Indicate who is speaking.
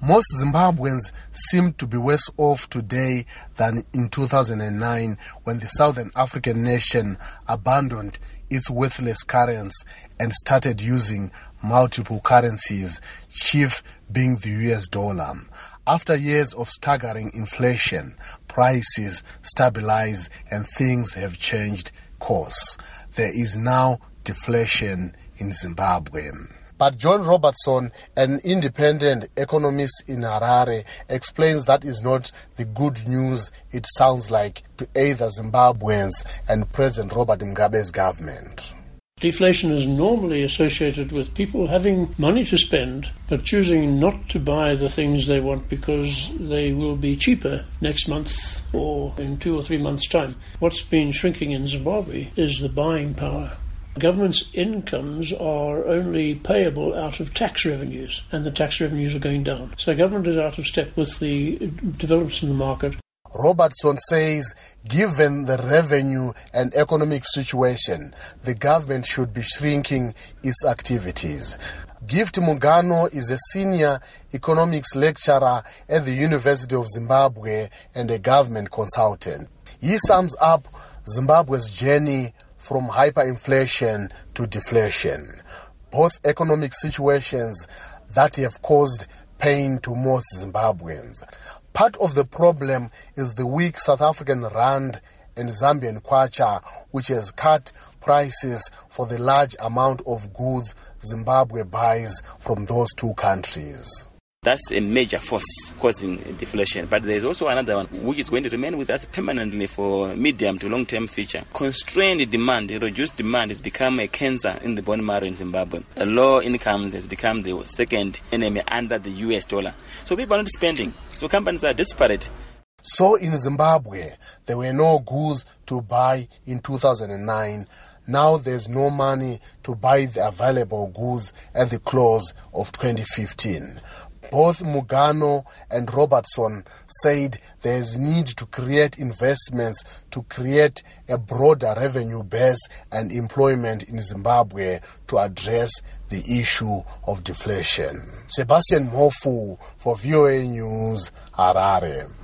Speaker 1: Most Zimbabweans seem to be worse off today than in 2009 when the Southern African nation abandoned its worthless currency and started using multiple currencies, chief being the US dollar. After years of staggering inflation, prices stabilized and things have changed course. There is now deflation in Zimbabwe. But John Robertson, an independent economist in Harare, explains that is not the good news it sounds like to either Zimbabweans and President Robert Mugabe's government.
Speaker 2: Deflation is normally associated with people having money to spend, but choosing not to buy the things they want because they will be cheaper next month or in 2 or 3 months' time. What's been shrinking in Zimbabwe is the buying power. Government's incomes are only payable out of tax revenues, and the tax revenues are going down. So government is out of step with the developments in the market.
Speaker 1: Robertson says, given the revenue and economic situation, the government should be shrinking its activities. Gift Mungano is a senior economics lecturer at the University of Zimbabwe and a government consultant. He sums up Zimbabwe's journey from hyperinflation to deflation, both economic situations that have caused pain to most Zimbabweans. Part of the problem is the weak South African rand and Zambian kwacha, which has cut prices for the large amount of goods Zimbabwe buys from those two countries.
Speaker 3: That's a major force causing deflation. But there's also another one which is going to remain with us permanently for medium to long-term future. Constrained demand, reduced demand has become a cancer in the bone marrow in Zimbabwe. Low incomes has become the second enemy under the US dollar. So people are not spending. So companies are desperate.
Speaker 1: So in Zimbabwe, there were no goods to buy in 2009. Now there's no money to buy the available goods at the close of 2015. Both Mungano and Robertson said there is need to create investments to create a broader revenue base and employment in Zimbabwe to address the issue of deflation. Sebastian Mofu for VOA News, Harare.